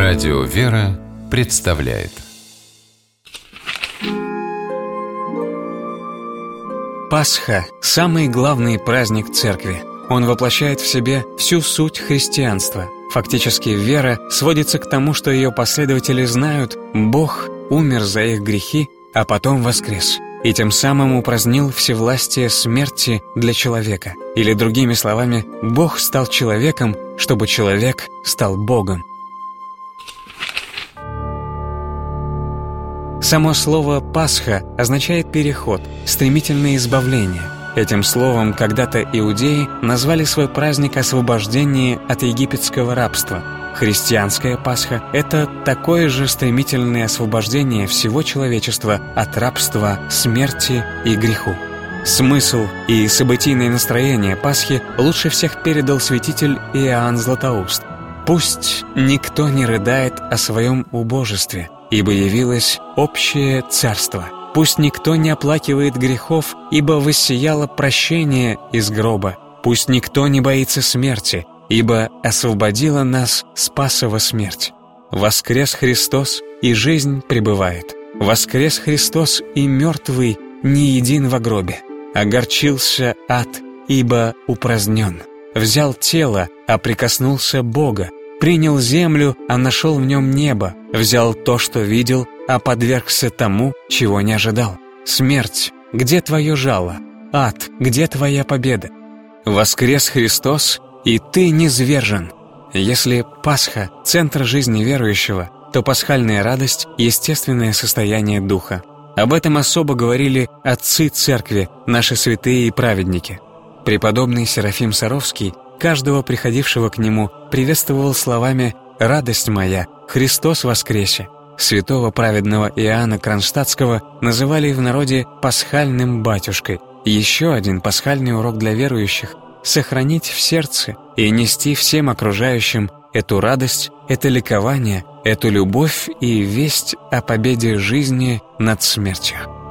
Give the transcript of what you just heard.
Радио «Вера» представляет Пасха – самый главный праздник Церкви. Он воплощает в себе всю суть христианства. Фактически вера сводится к тому, что ее последователи знают, Бог умер за их грехи, а потом воскрес, и тем самым упразднил всевластие смерти для человека. Или другими словами, Бог стал человеком, чтобы человек стал Богом. Само слово «Пасха» означает «переход», «стремительное избавление». Этим словом когда-то иудеи назвали свой праздник освобождения от египетского рабства. Христианская Пасха – это такое же стремительное освобождение всего человечества от рабства, смерти и греху. Смысл и событийное настроение Пасхи лучше всех передал святитель Иоанн Златоуст. «Пусть никто не рыдает о своем убожестве, ибо явилось общее царство. Пусть никто не оплакивает грехов, ибо воссияло прощение из гроба. Пусть никто не боится смерти, ибо освободила нас Спасова смерть. Воскрес Христос, и жизнь пребывает. Воскрес Христос, и мертвый не един во гробе. Огорчился ад, ибо упразднен. Взял тело, а прикоснулся Бога. Принял землю, а нашел в нем небо. Взял то, что видел, а подвергся тому, чего не ожидал. Смерть, где твое жало? Ад, где твоя победа? Воскрес Христос, и ты низвержен. Если Пасха – центр жизни верующего, то пасхальная радость – естественное состояние духа. Об этом особо говорили отцы Церкви, наши святые и праведники. Преподобный Серафим Саровский каждого приходившего к нему приветствовал словами «Радость моя, Христос воскресе». Святого праведного Иоанна Кронштадтского называли в народе «пасхальным батюшкой». Еще один пасхальный урок для верующих – сохранить в сердце и нести всем окружающим эту радость, это ликование, эту любовь и весть о победе жизни над смертью.